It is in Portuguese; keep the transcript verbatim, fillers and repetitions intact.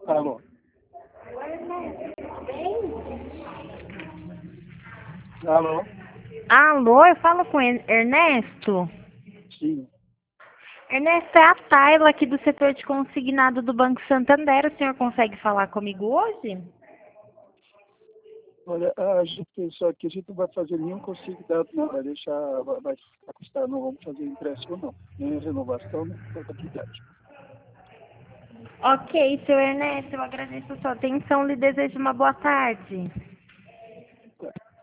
Alô? Alô? Alô, eu falo com Er- Ernesto? Sim. Ernesto, é a Tayla aqui do setor de consignado do Banco Santander. O senhor consegue falar comigo hoje? Olha, a gente, só que a gente não vai fazer nenhum consignado, não. Vai deixar, vai, vai custar, não vamos fazer empréstimo, não. Nem renovação, nem contabilidade. Ok, seu Ernesto, eu agradeço a sua atenção e lhe desejo uma boa tarde. Tá.